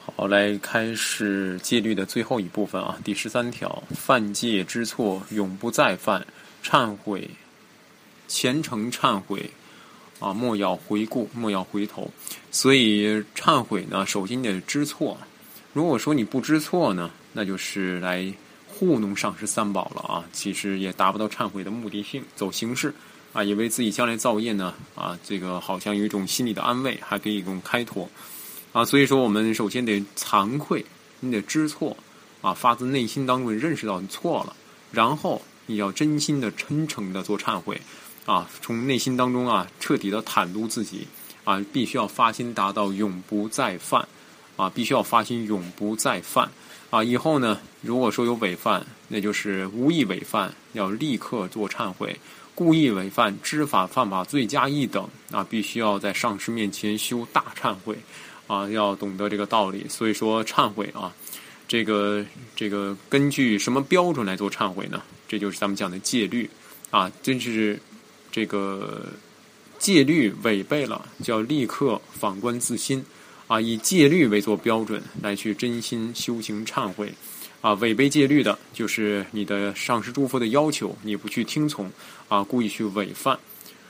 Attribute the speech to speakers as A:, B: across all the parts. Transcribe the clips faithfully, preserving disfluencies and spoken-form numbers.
A: 好，来开始戒律的最后一部分啊，第十三条，犯戒之错永不再犯，忏悔，虔诚忏悔啊，莫要回顾，莫要回头。所以忏悔呢，首先得知错。如果说你不知错呢，那就是来糊弄上师三宝了啊，其实也达不到忏悔的目的性，走形式啊，也为自己将来造业呢啊，这个好像有一种心理的安慰，还可以一种开脱。啊，所以说我们首先得惭愧，你得知错啊，发自内心当中认识到你错了，然后你要真心的、真诚的做忏悔啊，从内心当中啊，彻底的袒露自己啊，必须要发心达到永不再犯啊，必须要发心永不再犯啊。以后呢，如果说有违犯，那就是无意违犯，要立刻做忏悔；故意违犯、知法犯法罪加一等啊，必须要在上师面前修大忏悔。啊，要懂得这个道理，所以说忏悔啊，这个这个根据什么标准来做忏悔呢？这就是咱们讲的戒律啊，真是这个戒律违背了，就要立刻反观自心啊，以戒律为做标准来去真心修行忏悔啊，违背戒律的，就是你的上师诸佛的要求，你不去听从啊，故意去违犯。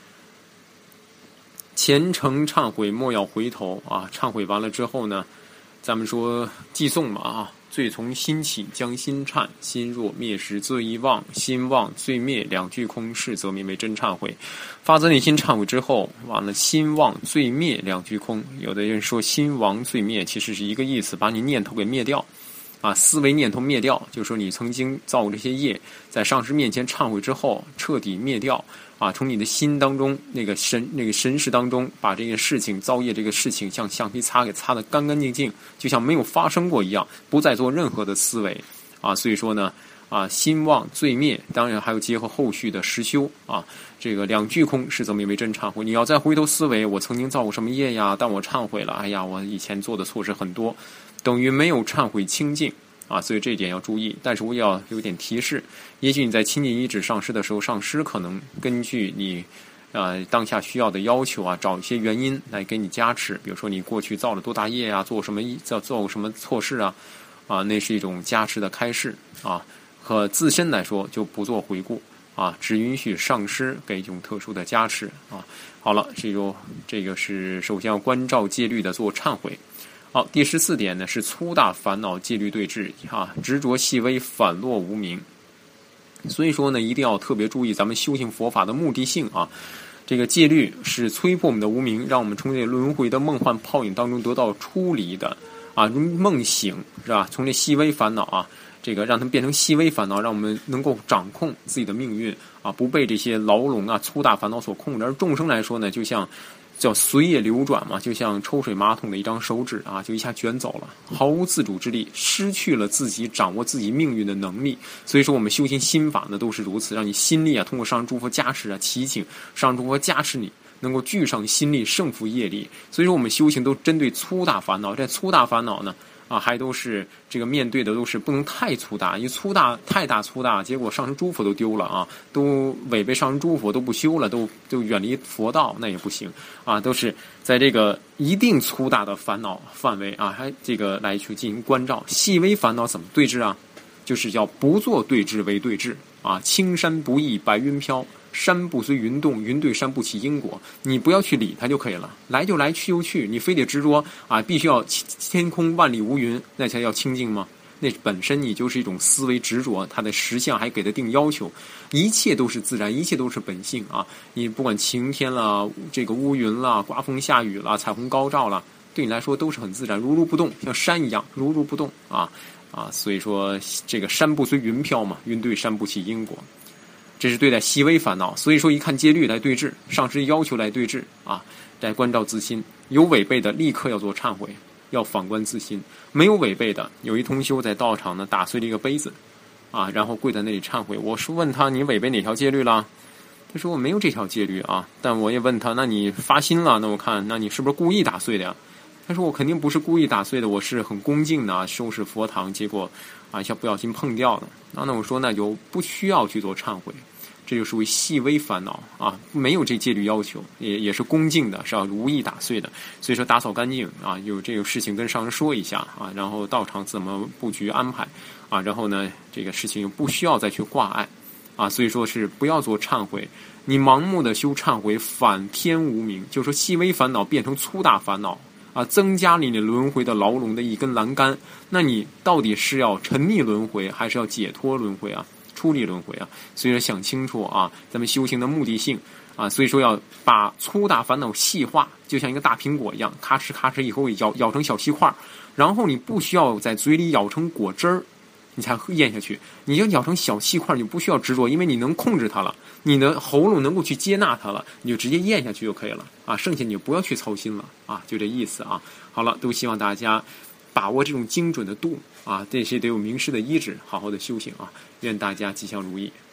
A: 虔诚忏悔，莫要回头啊！忏悔完了之后呢，咱们说寄诵嘛啊，罪从心起，将心忏，心若灭时罪亦忘，心忘罪灭，两句空，是则名为真忏悔。发自内心忏悔之后，完了心忘罪灭，两句空。有的人说心亡罪灭，其实是一个意思，把你念头给灭掉。啊，思维念头灭掉，就是说你曾经造过这些业，在上师面前忏悔之后，彻底灭掉。啊，从你的心当中那个神那个神识当中，把这件事情造业这个事情，像橡皮擦给擦得干干净净，就像没有发生过一样，不再做任何的思维。啊，所以说呢，啊，心忘罪灭，当然还有结合后续的实修啊，这个两句空是则名为真忏悔。你要再回头思维，我曾经造过什么业呀？但我忏悔了，哎呀，我以前做的错事很多，等于没有忏悔清净。啊，所以这一点要注意，但是我也要有点提示。也许你在亲近遗址上师的时候，上师可能根据你呃当下需要的要求啊，找一些原因来给你加持。比如说你过去造了多大业啊，做什么做做什么错事啊，啊，那是一种加持的开示啊。和自身来说就不做回顾啊，只允许上师给一种特殊的加持啊。好了，这个这个是首先要关照戒律的做忏悔。好，第十四点呢是粗大烦恼戒律对治啊，执着细微反落无明。所以说呢，一定要特别注意咱们修行佛法的目的性啊。这个戒律是摧破我们的无明，让我们从这轮回的梦幻泡影当中得到出离的啊，梦醒是吧？从这细微烦恼啊，这个让它们变成细微烦恼，让我们能够掌控自己的命运啊，不被这些牢笼啊、粗大烦恼所控制。而众生来说呢，就像叫随业流转嘛，就像抽水马桶的一张手指啊，就一下卷走了，毫无自主之力，失去了自己掌握自己命运的能力。所以说我们修行心法呢都是如此，让你心力啊通过上师诸佛加持啊，祈请上师诸佛加持你，能够聚上心力，胜负业力。所以说我们修行都针对粗大烦恼，这粗大烦恼呢啊，还都是这个面对的都是不能太粗大，因为粗大太大粗大，结果上师诸佛都丢了啊，都违背上师诸佛都不修了，都都远离佛道，那也不行啊，都是在这个一定粗大的烦恼范围啊，还这个来去进行关照。细微烦恼怎么对治啊？就是要不做对治为对治啊，青山不易白云飘。山不随云动，云对山不起因果。你不要去理它就可以了，来就来，去就去。你非得执着啊，必须要天空万里无云，那才叫清净吗？那本身你就是一种思维执着，它的实相还给它定要求。一切都是自然，一切都是本性啊！你不管晴天了，这个乌云了，刮风下雨了，彩虹高照了，对你来说都是很自然，如如不动，像山一样如如不动啊啊！所以说这个山不随云飘嘛，云对山不起因果。这是对待细微烦恼，所以说一看戒律来对治，上师要求来对治啊，来关照自心，有违背的立刻要做忏悔，要反观自心；没有违背的，有一同修在道场呢打碎了一个杯子，啊，然后跪在那里忏悔。我是问他你违背哪条戒律了？他说我没有这条戒律啊，但我也问他那你发心了？那我看那你是不是故意打碎的呀？他说我肯定不是故意打碎的，我是很恭敬的啊，收拾佛堂，结果啊一下不小心碰掉了。那那我说那就不需要去做忏悔。 这就属于细微烦恼啊，没有这戒律要求，也也是恭敬的，是要如意打碎的。所以说打扫干净啊，有这个事情跟上人说一下啊，然后道场怎么布局安排啊，然后呢，这个事情不需要再去挂碍啊，所以说是不要做忏悔。你盲目的修忏悔，反天无明，就是说细微烦恼变成粗大烦恼啊，增加了你轮回的牢笼的一根栏杆。那你到底是要沉溺轮回，还是要解脱轮回啊？出离轮回啊？所以说想清楚啊，咱们修行的目的性啊，所以说要把粗大烦恼细化，就像一个大苹果一样，咔哧咔哧以后咬咬成小细块，然后你不需要在嘴里咬成果汁儿。你才咽下去，你就咬成小细块，你就不需要执着，因为你能控制它了，你的喉咙能够去接纳它了，你就直接咽下去就可以了啊，剩下你就不要去操心了啊，就这意思啊。好了，都希望大家把握这种精准的度啊，这些得有名师的医治，好好的修行啊，愿大家吉祥如意。